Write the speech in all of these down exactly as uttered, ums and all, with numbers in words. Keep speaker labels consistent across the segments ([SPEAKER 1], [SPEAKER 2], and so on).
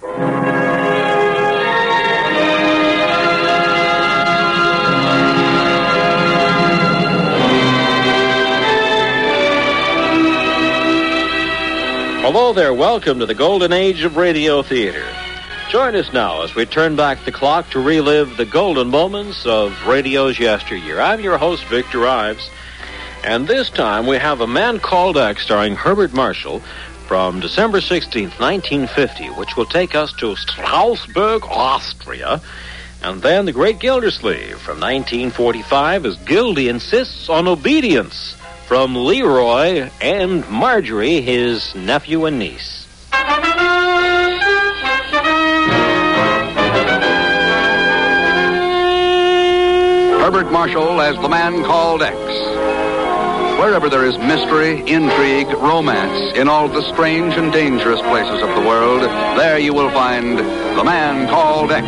[SPEAKER 1] Hello there, welcome to the golden age of radio theater. Join us now as we turn back the clock to relive the golden moments of radio's yesteryear. I'm your host, Victor Ives, and this time we have A Man Called X starring Herbert Marshall from December sixteenth, nineteen fifty, which will take us to Strasbourg, Austria, and then The Great Gildersleeve from nineteen forty-five as Gildy insists on obedience from Leroy and Marjorie, his nephew and niece.
[SPEAKER 2] Herbert Marshall as The Man Called X. Wherever there is mystery, intrigue, romance, in all the strange and dangerous places of the world, there you will find The Man Called X.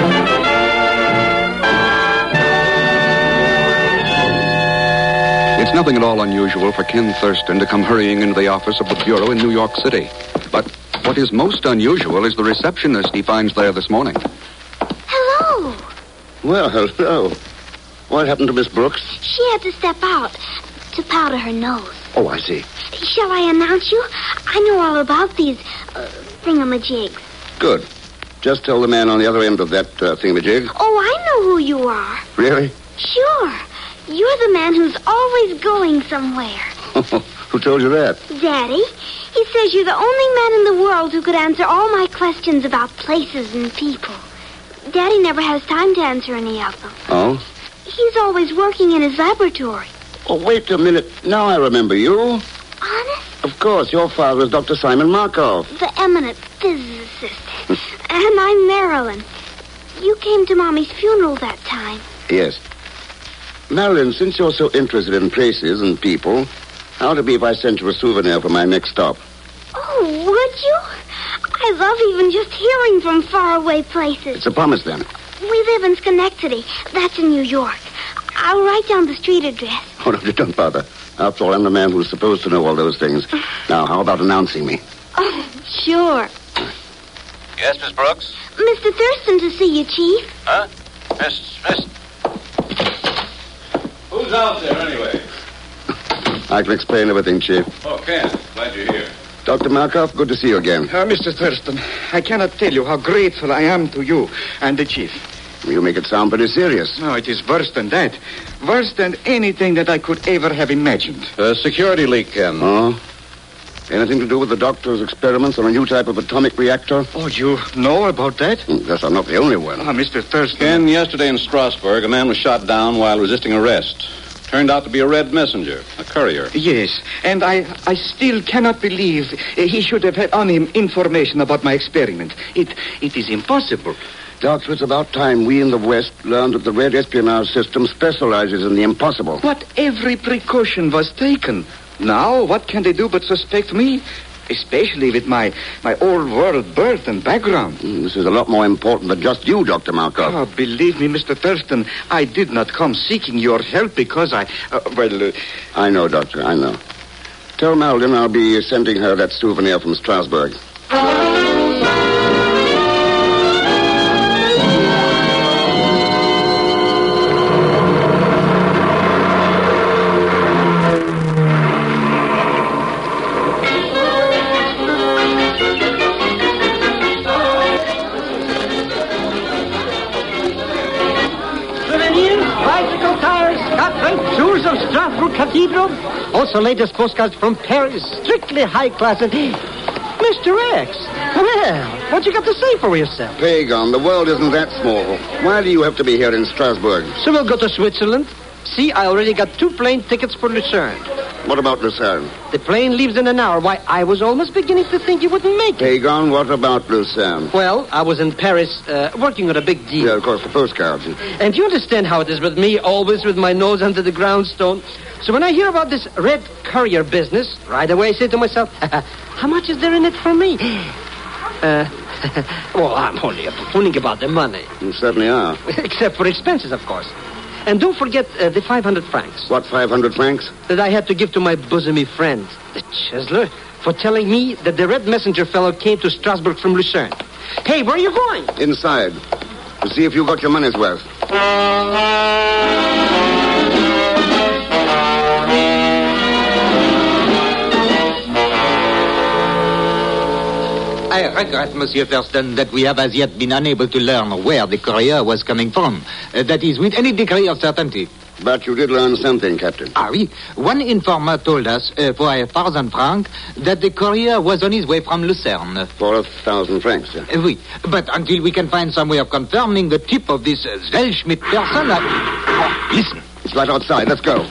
[SPEAKER 2] It's nothing at all unusual for Ken Thurston to come hurrying into the office of the Bureau in New York City. But what is most unusual is the receptionist he finds there this morning.
[SPEAKER 3] Hello.
[SPEAKER 4] Well, hello. What happened to Miss Brooks?
[SPEAKER 3] She had to step out to powder her nose.
[SPEAKER 4] Oh, I see.
[SPEAKER 3] Shall I announce you? I know all about these uh, thingamajigs.
[SPEAKER 4] Good. Just tell the man on the other end of that uh, thingamajig.
[SPEAKER 3] Oh, I know who you are.
[SPEAKER 4] Really?
[SPEAKER 3] Sure. You're the man who's always going somewhere.
[SPEAKER 4] Who told you that?
[SPEAKER 3] Daddy. He says you're the only man in the world who could answer all my questions about places and people. Daddy never has time to answer any of them.
[SPEAKER 4] Oh?
[SPEAKER 3] He's always working in his laboratory.
[SPEAKER 4] Oh, wait a minute. Now I remember you.
[SPEAKER 3] Honest?
[SPEAKER 4] Of course, your father is Doctor Simon Markov.
[SPEAKER 3] The eminent physicist. And I'm Marilyn. You came to Mommy's funeral that time.
[SPEAKER 4] Yes. Marilyn, since you're so interested in places and people, how'd it be if I sent you a souvenir for my next stop?
[SPEAKER 3] Oh, would you? I love even just hearing from faraway places.
[SPEAKER 4] It's a promise, then.
[SPEAKER 3] We live in Schenectady. That's in New York. I'll write down the street address.
[SPEAKER 4] Oh, no, don't bother. After all, I'm the man who's supposed to know all those things. Now, how about announcing me?
[SPEAKER 3] Oh, sure.
[SPEAKER 5] Yes, Miss Brooks?
[SPEAKER 3] Mister Thurston to see you, Chief.
[SPEAKER 5] Huh? Miss, Miss... Who's out there, anyway?
[SPEAKER 4] I can explain everything, Chief.
[SPEAKER 5] Oh, Ken, glad you're here.
[SPEAKER 4] Doctor Markov, good to see you again.
[SPEAKER 6] Uh, Mister Thurston, I cannot tell you how grateful I am to you and the Chief.
[SPEAKER 4] You make it sound pretty serious.
[SPEAKER 6] No, it is worse than that. Worse than anything that I could ever have imagined.
[SPEAKER 2] A security leak, Ken.
[SPEAKER 4] Oh? Anything to do with the doctor's experiments on a new type of atomic reactor?
[SPEAKER 6] Oh, you know about that?
[SPEAKER 4] Mm, guess I'm not the only one.
[SPEAKER 6] Ah, Mister Thurston.
[SPEAKER 2] Ken, yesterday in Strasbourg, a man was shot down while resisting arrest. Turned out to be a red messenger, a courier.
[SPEAKER 6] Yes, and I, I still cannot believe he should have had on him information about my experiment. It, it is impossible.
[SPEAKER 4] Doctor, it's about time we in the West learned that the red espionage system specializes in the impossible.
[SPEAKER 6] But every precaution was taken. Now, what can they do but suspect me? Especially with my, my old-world birth and background.
[SPEAKER 4] Mm, this is a lot more important than just you, Doctor Markov.
[SPEAKER 6] Oh, believe me, Mister Thurston, I did not come seeking your help because I... Uh, well... Uh...
[SPEAKER 4] I know, Doctor, I know. Tell Marilyn I'll be sending her that souvenir from Strasbourg.
[SPEAKER 7] Tours of Strasbourg Cathedral. Also latest postcards from Paris. Strictly high class. And Mister X, well, what you got to say for yourself?
[SPEAKER 4] Pagan, the world isn't that small. Why do you have to be here in Strasbourg?
[SPEAKER 7] So we'll go to Switzerland. See, I already got two plane tickets for Lucerne.
[SPEAKER 4] What about Lucerne?
[SPEAKER 7] The plane leaves in an hour. Why, I was almost beginning to think you wouldn't make it.
[SPEAKER 4] Pagan, what about Lucerne?
[SPEAKER 7] Well, I was in Paris uh, working on a big deal.
[SPEAKER 4] Yeah, of course, the postcards.
[SPEAKER 7] And you understand how it is with me, always with my nose under the groundstone. So when I hear about this red courier business, right away I say to myself, how much is there in it for me? Uh, well, I'm only fooling about the money.
[SPEAKER 4] You certainly are.
[SPEAKER 7] Except for expenses, of course. And don't forget uh, the five hundred francs.
[SPEAKER 4] What, five hundred francs?
[SPEAKER 7] That I had to give to my bosomy friend, the Chiseler, for telling me that the red messenger fellow came to Strasbourg from Lucerne. Hey, Hey, where are you going?
[SPEAKER 4] Inside. To see if you got your money's worth.
[SPEAKER 8] I regret, Monsieur Thurston, that we have as yet been unable to learn where the courier was coming from. Uh, that is, with any degree of certainty.
[SPEAKER 4] But you did learn something, Captain.
[SPEAKER 8] Ah, oui. One informer told us, uh, for a thousand francs, that the courier was on his way from Lucerne.
[SPEAKER 4] For a thousand francs, yeah?
[SPEAKER 8] Uh, oui. But until we can find some way of confirming the tip of this uh, Zellschmidt person, I... Oh, listen.
[SPEAKER 4] It's right outside. Let's go.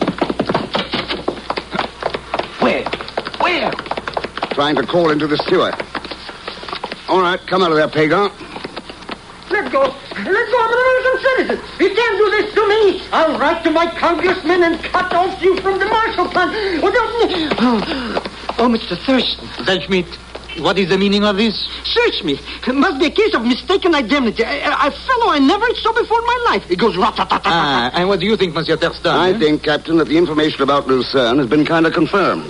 [SPEAKER 8] Where? Where?
[SPEAKER 4] Trying to call into the sewer. All right, come out of there, Pagan.
[SPEAKER 7] Let go. Let go. I'm an American citizen. You can't do this to me. I'll write to my congressman and cut off you from the Marshall Plan. Oh, oh Mister Thurston.
[SPEAKER 8] Zellschmidt, what is the meaning of this?
[SPEAKER 7] Search me. It must be a case of mistaken identity. A, a fellow I never saw before in my life. It goes rat-tat-tat-tat.
[SPEAKER 8] Ah, and what do you think, Monsieur Thurston?
[SPEAKER 4] I think, Captain, that the information about Lucerne has been kind of confirmed.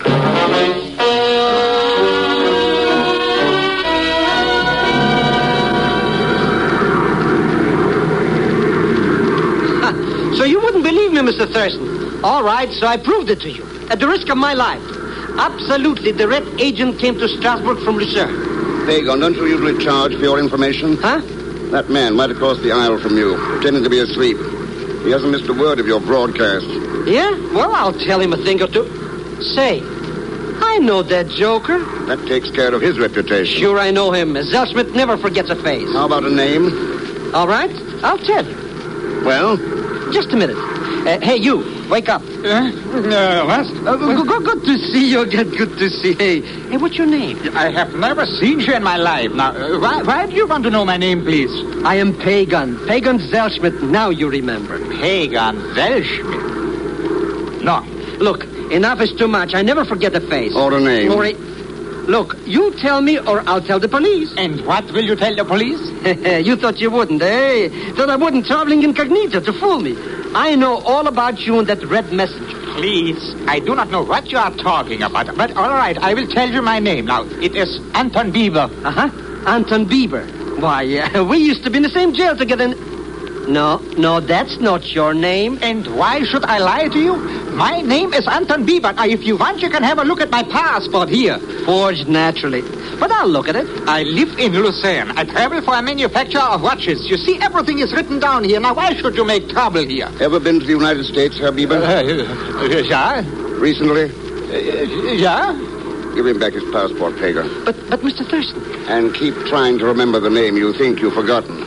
[SPEAKER 7] So you wouldn't believe me, Mister Thurston. All right, so I proved it to you. At the risk of my life. Absolutely, the red agent came to Strasbourg from Lucerne.
[SPEAKER 4] Pagan, don't you usually charge for your information?
[SPEAKER 7] Huh?
[SPEAKER 4] That man might have crossed the aisle from you, pretending to be asleep. He hasn't missed a word of your broadcast.
[SPEAKER 7] Yeah? Well, I'll tell him a thing or two. Say, I know that joker.
[SPEAKER 4] That takes care of his reputation.
[SPEAKER 7] Sure, I know him. Zellschmidt never forgets a face.
[SPEAKER 4] How about a name?
[SPEAKER 7] All right, I'll tell you.
[SPEAKER 4] Well?
[SPEAKER 7] Just a minute. Uh, hey, you, wake up.
[SPEAKER 8] Uh, uh, what?
[SPEAKER 7] Uh, go, go, good to see you again. Good to see you. Hey, hey, what's your name?
[SPEAKER 8] I have never seen you in my life. Now, uh, why, why do you want to know my name, please?
[SPEAKER 7] I am Pagan. Pagan Zellschmidt. Now you remember.
[SPEAKER 8] Pagan Zellschmidt. No.
[SPEAKER 7] Look, enough is too much. I never forget a face.
[SPEAKER 4] Or a name.
[SPEAKER 7] Or a... Look, you tell me or I'll tell the police.
[SPEAKER 8] And what will you tell the police?
[SPEAKER 7] You thought you wouldn't, eh? Thought I wouldn't traveling incognito to fool me. I know all about you and that red messenger.
[SPEAKER 8] Please, I do not know what you are talking about. But all right, I will tell you my name. Now, it is Anton Bieber.
[SPEAKER 7] Uh-huh. Anton Bieber. Why, uh, we used to be in the same jail together. No, no, that's not your name.
[SPEAKER 8] And why should I lie to you? My name is Anton Bieber. Now, if you want, you can have a look at my passport here.
[SPEAKER 7] Forged naturally. But I'll look at it.
[SPEAKER 8] I live in Lucerne. I travel for a manufacturer of watches. You see, everything is written down here. Now, why should you make trouble here?
[SPEAKER 4] Ever been to the United States, Herr Bieber?
[SPEAKER 8] Uh, uh, yeah.
[SPEAKER 4] Recently?
[SPEAKER 8] Uh, yeah.
[SPEAKER 4] Give him back his passport, Pagan.
[SPEAKER 7] But, but, Mister Thurston.
[SPEAKER 4] And keep trying to remember the name you think you've forgotten.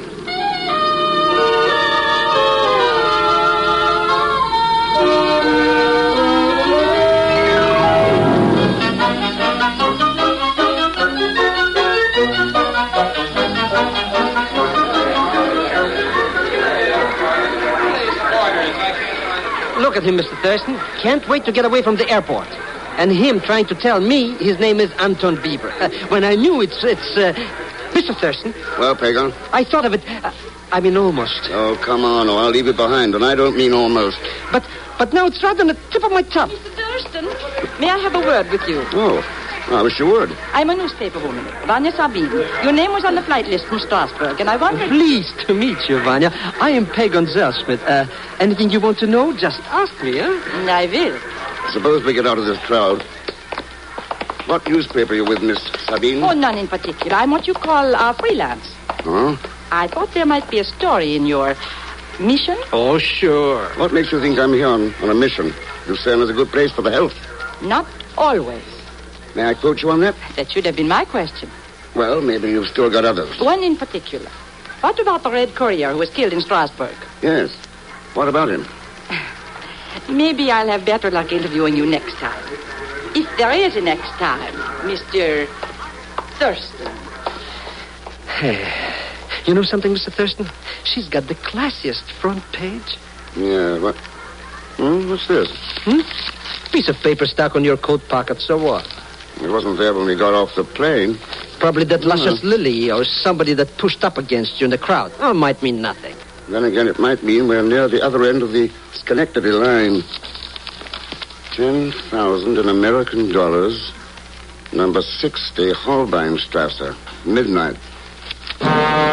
[SPEAKER 7] Look at him, Mister Thurston. Can't wait to get away from the airport. And him trying to tell me his name is Anton Bieber. Uh, when I knew it's... it's uh... Mister Thurston.
[SPEAKER 4] Well, Pagan?
[SPEAKER 7] I thought of it... Uh, I mean, almost.
[SPEAKER 4] Oh, come on, or I'll leave it behind. And I don't mean almost.
[SPEAKER 7] But but now it's right on the tip of my tongue.
[SPEAKER 9] Mister Thurston, may I have a word with you?
[SPEAKER 4] Oh, I wish you would.
[SPEAKER 9] I'm a newspaper woman, Vanya Sabine. Your name was on the flight list from Strasbourg, and I wondered...
[SPEAKER 7] Pleased to meet you, Vanya. I am Pagan Zellschmidt. Uh, anything you want to know, just ask me, huh?
[SPEAKER 9] I will.
[SPEAKER 4] Suppose we get out of this crowd. What newspaper are you with, Miss Sabine?
[SPEAKER 9] Oh, none in particular. I'm what you call uh, freelance.
[SPEAKER 4] Huh?
[SPEAKER 9] I thought there might be a story in your mission.
[SPEAKER 7] Oh, sure.
[SPEAKER 4] What makes you think I'm here on, on a mission? Lucerne is a good place for the health.
[SPEAKER 9] Not always.
[SPEAKER 4] May I quote you on that?
[SPEAKER 9] That should have been my question.
[SPEAKER 4] Well, maybe you've still got others.
[SPEAKER 9] One in particular. What about the Red Courier who was killed in Strasbourg?
[SPEAKER 4] Yes. What about him?
[SPEAKER 9] Maybe I'll have better luck interviewing you next time. If there is a next time, Mister Thurston.
[SPEAKER 7] Hey, you know something, Mister Thurston? She's got the classiest front page.
[SPEAKER 4] Yeah, what? Hmm, what's this?
[SPEAKER 7] Hmm? Piece of paper stuck on your coat pocket, so what?
[SPEAKER 4] It wasn't there when we got off the plane.
[SPEAKER 7] Probably that luscious lily or somebody that pushed up against you in the crowd. Oh, it might mean nothing.
[SPEAKER 4] Then again, it might mean we're near the other end of the Schenectady line. Ten thousand in American dollars. Number sixty, Holbeinstrasse. Midnight.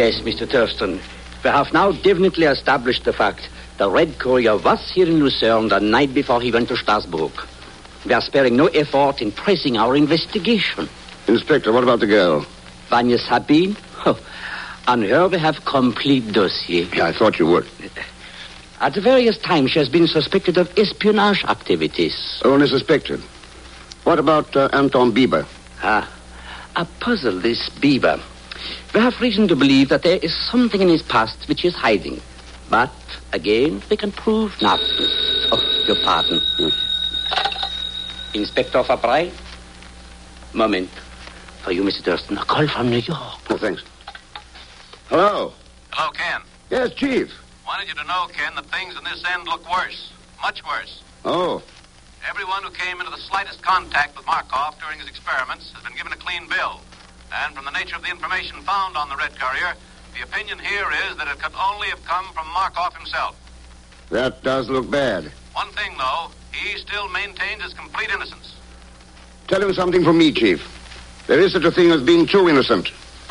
[SPEAKER 10] Yes, Mister Thurston. We have now definitely established the fact the Red Courier was here in Lucerne the night before he went to Strasbourg. We are sparing no effort in pressing our investigation.
[SPEAKER 4] Inspector, what about the girl?
[SPEAKER 10] Vanya Sabine? Oh, on her we have complete dossier.
[SPEAKER 4] Yeah, I thought you would.
[SPEAKER 10] At various times she has been suspected of espionage activities.
[SPEAKER 4] Only suspected. What about uh, Anton Bieber?
[SPEAKER 10] Ah, a puzzle, this Bieber. We have reason to believe that there is something in his past which is hiding. But, again, we can prove nothing. Oh, your pardon. Hmm. Inspector Fabry? Moment. For you, Mister Thurston, a call from New York.
[SPEAKER 4] Oh, thanks. Hello?
[SPEAKER 5] Hello, Ken.
[SPEAKER 4] Yes, Chief.
[SPEAKER 5] Wanted you to know, Ken, that things in this end look worse. Much worse.
[SPEAKER 4] Oh.
[SPEAKER 5] Everyone who came into the slightest contact with Markov during his experiments has been given a clean bill. And from the nature of the information found on the Red Courier, the opinion here is that it could only have come from Markov himself.
[SPEAKER 4] That does look bad.
[SPEAKER 5] One thing, though, he still maintains his complete innocence.
[SPEAKER 4] Tell him something from me, Chief. There is such a thing as being too innocent.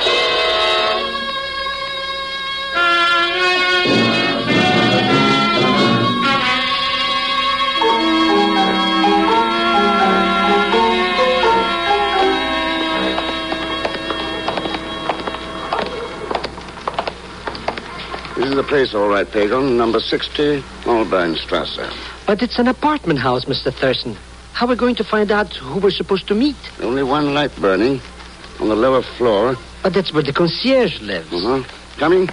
[SPEAKER 4] This is the place, all right, Pagan. Number sixty, Albeinstrasse.
[SPEAKER 7] But it's an apartment house, Mister Thurston. How are we going to find out who we're supposed to meet?
[SPEAKER 4] Only one light burning on the lower floor.
[SPEAKER 7] But that's where the concierge lives.
[SPEAKER 4] Uh-huh. Coming?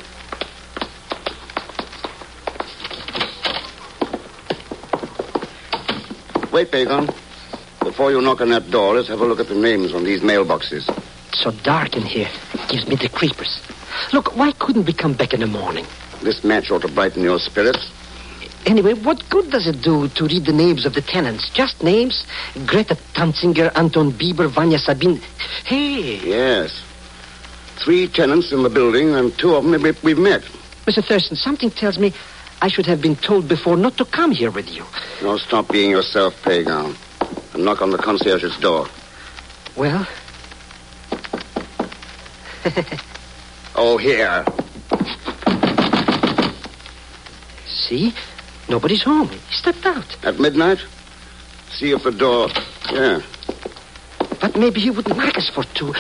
[SPEAKER 4] Wait, Pagan. Before you knock on that door, let's have a look at the names on these mailboxes.
[SPEAKER 7] It's so dark in here. It gives me the creepers. Look, why couldn't we come back in the morning?
[SPEAKER 4] This match ought to brighten your spirits.
[SPEAKER 7] Anyway, what good does it do to read the names of the tenants? Just names? Greta Tanzinger, Anton Bieber, Vanya Sabine. Hey.
[SPEAKER 4] Yes. Three tenants in the building, and two of them we've met.
[SPEAKER 7] Mister Thurston, something tells me I should have been told before not to come here with you.
[SPEAKER 4] No, stop being yourself, Pagan. And knock on the concierge's door.
[SPEAKER 7] Well?
[SPEAKER 4] Oh, here.
[SPEAKER 7] See? Nobody's home. He stepped out.
[SPEAKER 4] At midnight? See if the door... Yeah.
[SPEAKER 7] But maybe he wouldn't like us for two.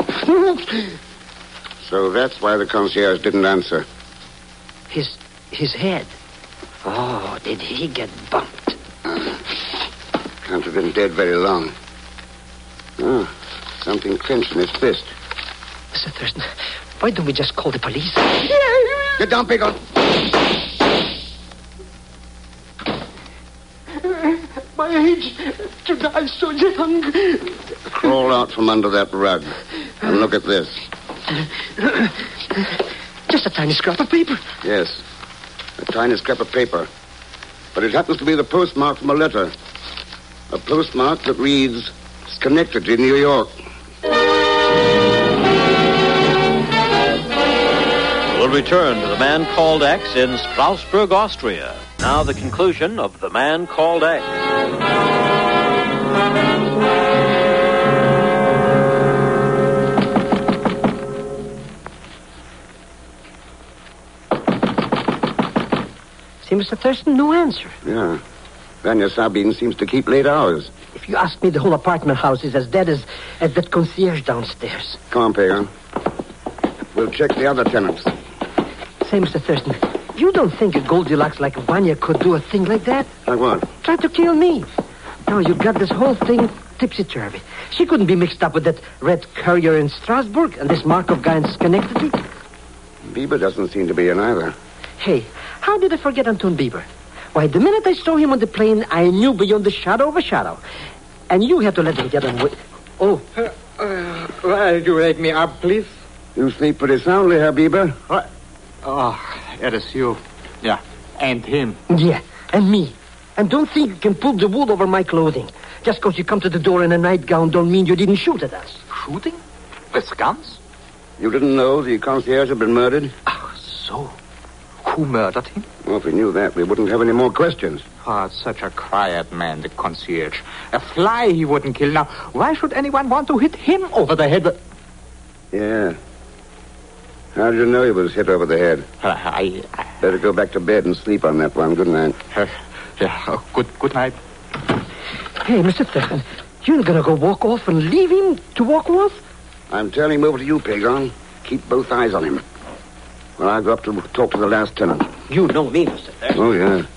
[SPEAKER 4] So that's why the concierge didn't answer.
[SPEAKER 7] His... his head. Oh, did he get bumped?
[SPEAKER 4] Uh, can't have been dead very long. Oh, something clenched in his fist.
[SPEAKER 7] Mister Thurston, why don't we just call the police?
[SPEAKER 4] Get down, Pagan.
[SPEAKER 7] My age, to die so young.
[SPEAKER 4] Crawl out from under that rug and look at this.
[SPEAKER 7] Just a tiny scrap of paper.
[SPEAKER 4] Yes, a tiny scrap of paper. But it happens to be the postmark from a letter. A postmark that reads, Schenectady, New York.
[SPEAKER 1] We'll return to The Man Called X in Strasbourg, Austria. Now the conclusion of The Man Called X.
[SPEAKER 7] See, Mister Thurston, no answer.
[SPEAKER 4] Yeah. Vanya Sabine seems to keep late hours.
[SPEAKER 7] If you ask me, the whole apartment house is as dead as, as that concierge downstairs.
[SPEAKER 4] Come on, Pagan. We'll check the other tenants.
[SPEAKER 7] Say, Mister Thurston, you don't think a Goldilocks like Vanya could do a thing like that?
[SPEAKER 4] Like what?
[SPEAKER 7] Try to kill me. No, you got this whole thing tipsy-turvy. She couldn't be mixed up with that Red Courier in Strasbourg and this Markov guy in Schenectady.
[SPEAKER 4] Bieber doesn't seem to be in either.
[SPEAKER 7] Hey, how did I forget Anton Bieber? Why, the minute I saw him on the plane, I knew beyond the shadow of a shadow. And you had to let him get away. Oh.
[SPEAKER 8] Uh, uh, will you wake me up, please?
[SPEAKER 4] You sleep pretty soundly, Herr Bieber.
[SPEAKER 8] What? Oh, it is you. Yeah, and him.
[SPEAKER 7] Yeah, and me. And don't think you can pull the wool over my clothing. Just because you come to the door in a nightgown don't mean you didn't shoot at us.
[SPEAKER 8] Shooting? With guns?
[SPEAKER 4] You didn't know the concierge had been murdered?
[SPEAKER 8] Oh, so. Who murdered him?
[SPEAKER 4] Well, if we knew that, we wouldn't have any more questions.
[SPEAKER 8] Oh, such a quiet man, the concierge. A fly he wouldn't kill. Now, why should anyone want to hit him over the head?
[SPEAKER 4] Yeah. How did you know he was hit over the head?
[SPEAKER 8] Uh, I... I
[SPEAKER 4] Better go back to bed and sleep on that one. Good night.
[SPEAKER 8] uh, yeah, oh, good, good night.
[SPEAKER 7] Hey, Mister Thurston, you're gonna go walk off and leave him to walk off?
[SPEAKER 4] I'm turning him over to you, Pagon. Keep both eyes on him. Well, I'll go up to talk to the last tenant.
[SPEAKER 7] You know me, Mister Thurston.
[SPEAKER 4] Oh, yeah.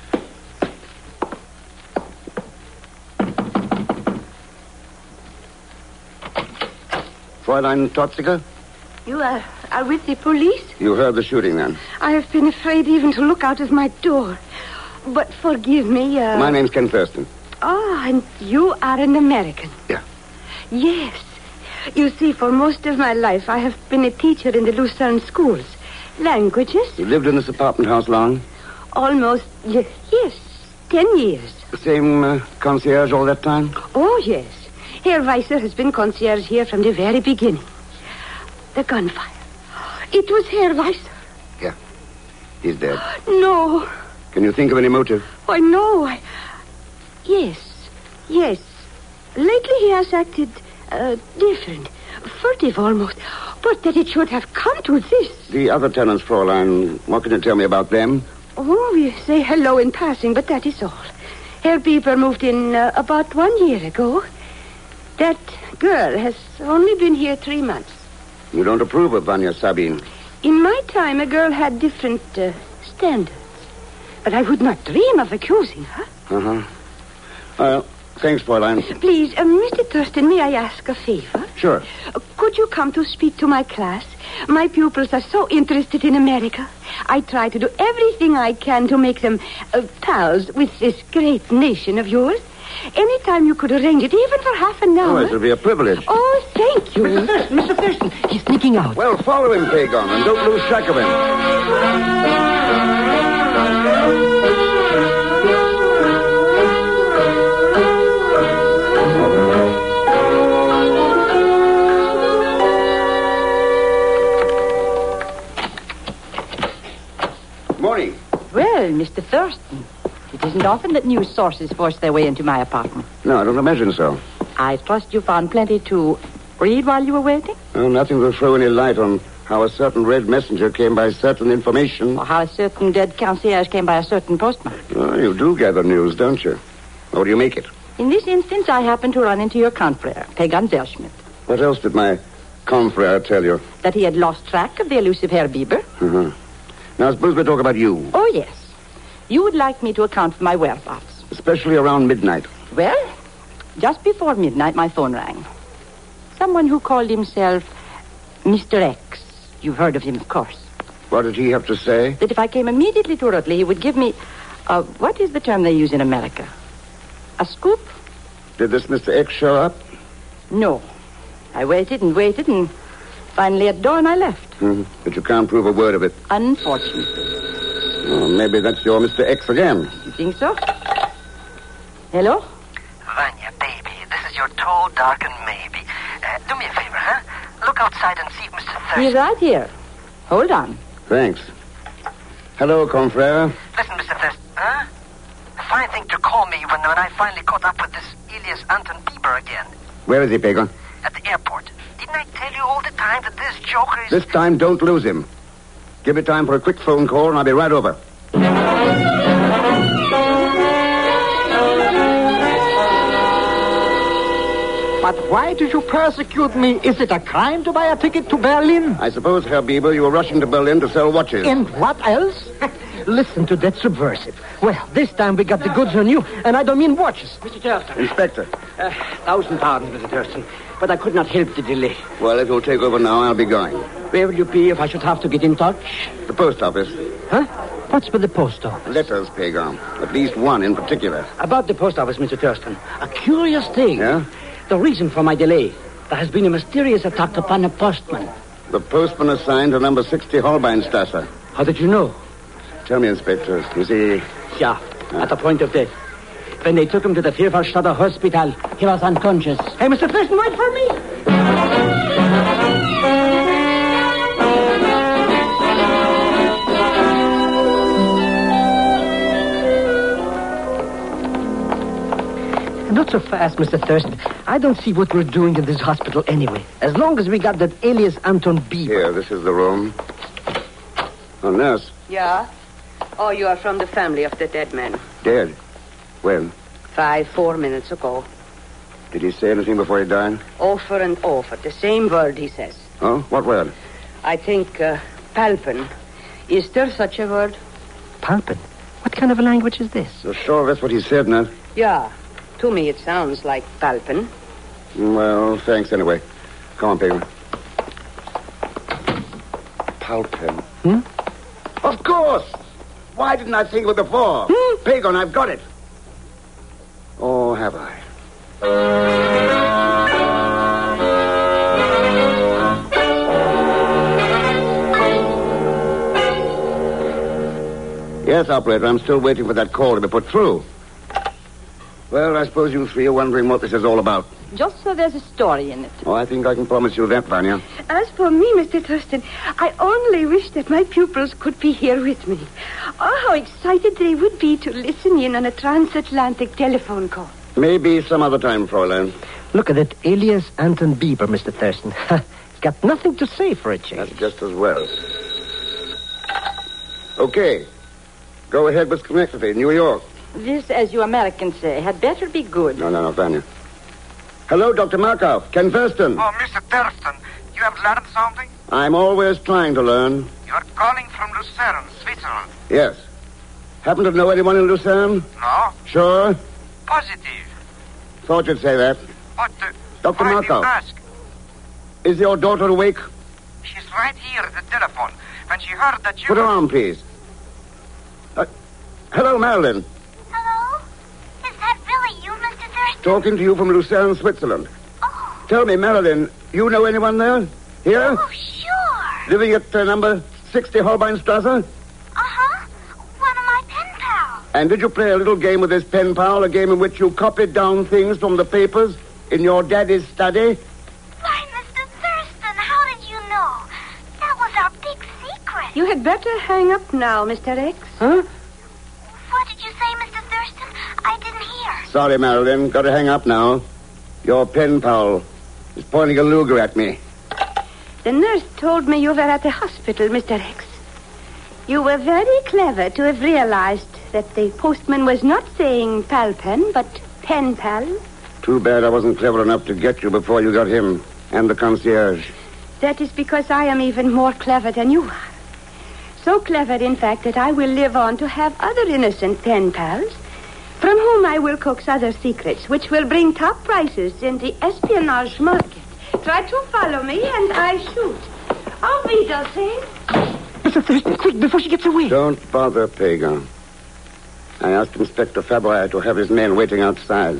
[SPEAKER 4] Fräulein Totziger?
[SPEAKER 11] You are, are with the police?
[SPEAKER 4] You heard the shooting, then?
[SPEAKER 11] I have been afraid even to look out of my door. But forgive me, uh...
[SPEAKER 4] My name's Ken Thurston.
[SPEAKER 11] Oh, and you are an American.
[SPEAKER 4] Yeah.
[SPEAKER 11] Yes. You see, for most of my life, I have been a teacher in the Lucerne schools. Languages?
[SPEAKER 4] You lived in this apartment house long?
[SPEAKER 11] Almost, y- yes, ten years.
[SPEAKER 4] The same uh, concierge all that time?
[SPEAKER 11] Oh, yes. Herr Weiser has been concierge here from the very beginning. The gunfire. It was Herr Weiser.
[SPEAKER 4] Yeah. He's dead.
[SPEAKER 11] No.
[SPEAKER 4] Can you think of any motive?
[SPEAKER 11] Why, no. I... Yes. Yes. Lately he has acted uh, different. Furtive almost. But that it should have come to this.
[SPEAKER 4] The other tenants, Fräulein, what can you tell me about them?
[SPEAKER 11] Oh, we say hello in passing, but that is all. Herr Bieber moved in uh, about one year ago. That girl has only been here three months.
[SPEAKER 4] You don't approve of Vanya Sabine?
[SPEAKER 11] In my time, a girl had different uh, standards. But I would not dream of accusing her.
[SPEAKER 4] Uh-huh. Well, thanks, Fräulein.
[SPEAKER 11] Please, uh, Mister Thurston, may I ask a favor?
[SPEAKER 4] Sure.
[SPEAKER 11] Uh, could you come to speak to my class? My pupils are so interested in America. I try to do everything I can to make them uh, pals with this great nation of yours. Anytime you could arrange it, even for half an hour.
[SPEAKER 4] Oh, it would be a privilege.
[SPEAKER 11] Oh, thank you.
[SPEAKER 7] Mister Thurston, Mister Thurston, he's sneaking out.
[SPEAKER 4] Well, follow him, Pagon, and don't lose track of him. Morning.
[SPEAKER 9] Well, Mister Thurston, it isn't often that news sources force their way into my apartment.
[SPEAKER 4] No, I don't imagine so.
[SPEAKER 9] I trust you found plenty to read while you were waiting?
[SPEAKER 4] Oh, nothing will throw any light on how a certain red messenger came by certain information.
[SPEAKER 9] Or how a certain dead concierge came by a certain postmark?
[SPEAKER 4] Oh, you do gather news, don't you? How do you make it?
[SPEAKER 9] In this instance, I happened to run into your confrere, Pagan Zellschmidt.
[SPEAKER 4] What else did my confrere tell you?
[SPEAKER 9] That he had lost track of the elusive Herr Bieber.
[SPEAKER 4] Uh-huh. Now, suppose we talk about you.
[SPEAKER 9] Oh, yes. You would like me to account for my whereabouts.
[SPEAKER 4] Especially around midnight.
[SPEAKER 9] Well, just before midnight, my phone rang. Someone who called himself Mister X. You've heard of him, of course.
[SPEAKER 4] What did he have to say?
[SPEAKER 9] That if I came immediately to Rutley, he would give me... Uh, what is the term they use in America? A scoop?
[SPEAKER 4] Did this Mister X show up?
[SPEAKER 9] No. I waited and waited, and finally at dawn I left.
[SPEAKER 4] Mm-hmm. But you can't prove a word of it.
[SPEAKER 9] Unfortunately.
[SPEAKER 4] Oh, maybe that's your Mister X again.
[SPEAKER 9] You think so? Hello?
[SPEAKER 12] Vanya, baby, this is your tall, dark, and maybe. Uh, do me a favor, huh? Look outside and see if Mister Thurston...
[SPEAKER 9] He's right here. Hold on.
[SPEAKER 4] Thanks. Hello, confrere.
[SPEAKER 12] Listen, Mister Thurston, huh? A fine thing to call me when, when I finally caught up with this Elias Anton Bieber again.
[SPEAKER 4] Where is he, Pagon?
[SPEAKER 12] At the airport. Didn't I tell you all the time that this joker is...
[SPEAKER 4] This time, don't lose him. Give me time for a quick phone call, and I'll be right over.
[SPEAKER 13] But why did you persecute me? Is it a crime to buy a ticket to Berlin?
[SPEAKER 4] I suppose, Herr Bieber, you were rushing to Berlin to sell watches.
[SPEAKER 13] And what else?
[SPEAKER 7] Listen to that subversive. Well, this time we got the goods on you, and I don't mean watches. Mister Thurston.
[SPEAKER 4] Inspector.
[SPEAKER 7] Uh, thousand pardons, Mister Thurston, but I could not help the delay.
[SPEAKER 4] Well, if you'll take over now, I'll be going.
[SPEAKER 7] Where will you be if I should have to get in touch?
[SPEAKER 4] The post office.
[SPEAKER 7] Huh? What's with the post office?
[SPEAKER 4] Letters, Pagon. At least one in particular.
[SPEAKER 7] About the post office, Mister Thurston. A curious thing.
[SPEAKER 4] Yeah?
[SPEAKER 7] The reason for my delay. There has been a mysterious attack upon a postman.
[SPEAKER 4] The postman assigned to number sixty Holbeinstrasse.
[SPEAKER 7] How did you know?
[SPEAKER 4] Tell me, Inspector, is he...
[SPEAKER 7] Yeah, at the point of death. When they took him to the Vierfachstadter Hospital, he was unconscious. Hey, Mister Thurston, wait for me! Not so fast, Mister Thurston. I don't see what we're doing in this hospital anyway. As long as we got that alias Anton Bieber.
[SPEAKER 4] Here, this is the room. Oh, nurse.
[SPEAKER 11] Yeah? Oh, you are from the family of the dead man.
[SPEAKER 4] Dead? When?
[SPEAKER 11] Five, four minutes ago.
[SPEAKER 4] Did he say anything before he died?
[SPEAKER 11] Over and over. The same word he says.
[SPEAKER 4] Oh, what word?
[SPEAKER 11] I think uh, palpin. Is there such a word?
[SPEAKER 7] Palpin? What kind of a language is this?
[SPEAKER 4] So sure that's what he said, nurse.
[SPEAKER 11] Yeah. To me, it sounds like palpin.
[SPEAKER 4] Well, thanks anyway. Come on, Pagan. Palpin.
[SPEAKER 7] Hmm?
[SPEAKER 4] Of course. Why didn't I think of it before?
[SPEAKER 7] Hmm?
[SPEAKER 4] Pagan, I've got it. Or have I? Yes, operator, I'm still waiting for that call to be put through. Well, I suppose you three are wondering what this is all about.
[SPEAKER 11] Just so there's a story in it.
[SPEAKER 4] Oh, I think I can promise you that, Vanya.
[SPEAKER 11] As for me, Mister Thurston, I only wish that my pupils could be here with me. Oh, how excited they would be to listen in on a transatlantic telephone call.
[SPEAKER 4] Maybe some other time, Fräulein.
[SPEAKER 7] Look at that alias Anton Bieber, Mister Thurston. He's got nothing to say for a change.
[SPEAKER 4] That's just as well. Okay. Go ahead with Schenectady, New York.
[SPEAKER 9] This, as you Americans say, had better be good.
[SPEAKER 4] No, no, no, Vanya. Hello, Doctor Markov. Ken Thurston.
[SPEAKER 14] Oh, Mister Thurston, you have learned something?
[SPEAKER 4] I'm always trying to learn.
[SPEAKER 14] You're calling from Lucerne, Switzerland.
[SPEAKER 4] Yes. Happen to know anyone in Lucerne?
[SPEAKER 14] No.
[SPEAKER 4] Sure?
[SPEAKER 14] Positive.
[SPEAKER 4] Thought you'd say that.
[SPEAKER 14] But, uh,
[SPEAKER 4] Doctor
[SPEAKER 14] why do you
[SPEAKER 4] Markov.
[SPEAKER 14] ask?
[SPEAKER 4] Is your daughter awake?
[SPEAKER 14] She's right here at the telephone. When she heard that you...
[SPEAKER 4] Put her on, please. Uh, hello, Marilyn.
[SPEAKER 3] Hello? Is that really you, Mister Thurston?
[SPEAKER 4] Talking to you from Lucerne, Switzerland.
[SPEAKER 3] Oh.
[SPEAKER 4] Tell me, Marilyn, you know anyone there? Here?
[SPEAKER 3] Oh, sure.
[SPEAKER 4] Living at uh, number sixty Holbeinstrasse?
[SPEAKER 3] Uh-huh. One of my pen pals.
[SPEAKER 4] And did you play a little game with this pen pal, a game in which you copied down things from the papers in your daddy's study?
[SPEAKER 3] Why, Mister Thurston, how did you know? That was our big secret.
[SPEAKER 11] You had better hang up now, Mister X.
[SPEAKER 7] Huh?
[SPEAKER 3] What did you say, Mister Thurston? I didn't hear.
[SPEAKER 4] Sorry, Marilyn. Got to hang up now. Your pen pal is pointing a Luger at me.
[SPEAKER 11] The nurse told me you were at the hospital, Mister X. You were very clever to have realized that the postman was not saying pal pen, but pen pal.
[SPEAKER 4] Too bad I wasn't clever enough to get you before you got him and the concierge.
[SPEAKER 11] That is because I am even more clever than you are. So clever, in fact, that I will live on to have other innocent pen pals, from whom I will coax other secrets, which will bring top prices in the espionage market. Try to follow me, and I shoot. Auf Wiedersehen.
[SPEAKER 7] Mister Thurston, quick, before she gets away.
[SPEAKER 4] Don't bother, Pagan. I asked Inspector Fabry to have his men waiting outside.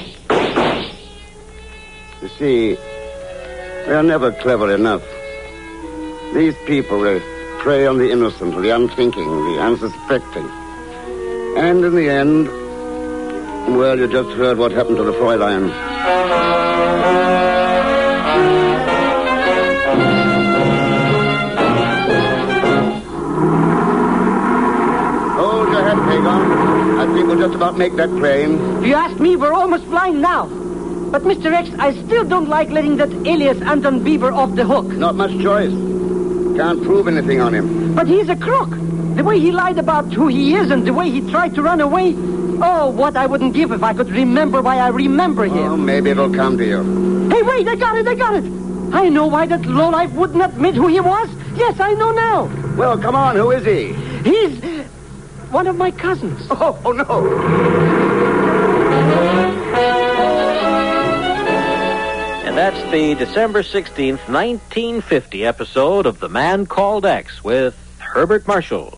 [SPEAKER 4] You see, they're never clever enough. These people, they prey on the innocent, the unthinking, the unsuspecting. And in the end, well, you just heard what happened to the Fräulein. Hold your head, Pagan. I think we'll just about make that plane.
[SPEAKER 7] If you ask me, we're almost flying now. But, Mister X, I still don't like letting that alias Anton Bieber off the hook.
[SPEAKER 4] Not much choice. Can't prove anything on him.
[SPEAKER 7] But he's a crook. The way he lied about who he is and the way he tried to run away. Oh, what I wouldn't give if I could remember why I remember him.
[SPEAKER 4] Oh, maybe it'll come to you.
[SPEAKER 7] Hey, wait, I got it, I got it. I know why that lowlife wouldn't admit who he was. Yes, I know now.
[SPEAKER 4] Well, come on, who is he?
[SPEAKER 7] He's uh, one of my cousins.
[SPEAKER 4] Oh, oh, no.
[SPEAKER 1] And that's the December sixteenth, nineteen fifty episode of The Man Called X with Herbert Marshall.